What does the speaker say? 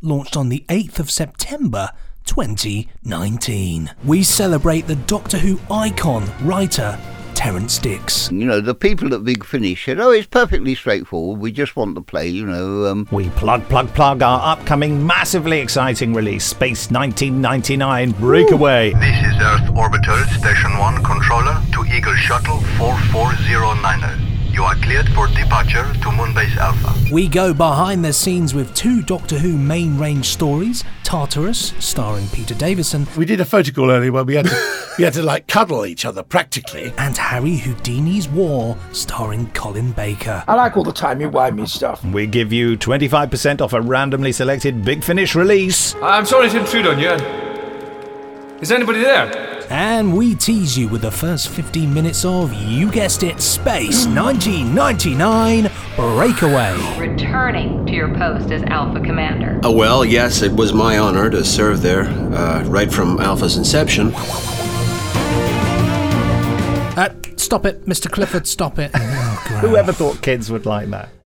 launched on the 8th of September 2019. We celebrate the Doctor Who icon, writer Terrance Dicks. You know, the people at Big Finish said, it's perfectly straightforward, we just want to play, We plug our upcoming massively exciting release, Space 1999 Breakaway. This is Earth Orbiter Station 1 controller to Eagle Shuttle 4409. You are cleared for departure to Moonbase Alpha. We go behind the scenes with 2 Doctor Who main range stories, Tartarus, starring Peter Davison. We did a photo call earlier where we had to cuddle each other practically. And Harry Houdini's War, starring Colin Baker. I like all the timey-wimey stuff. We give you 25% off a randomly selected Big Finish release. I'm sorry to intrude on you. Is anybody there? And we tease you with the first 15 minutes of, you guessed it, Space 1999 Breakaway. Returning to your post as Alpha Commander. Well, yes, it was my honor to serve there, right from Alpha's inception. Stop it, Mr. Clifford, stop it. Oh, Whoever thought kids would like that?